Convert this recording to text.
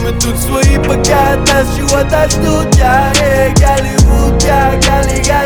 мы тут свои, пока от нас чего-то ждут. Я Голливуд, я Голливуд.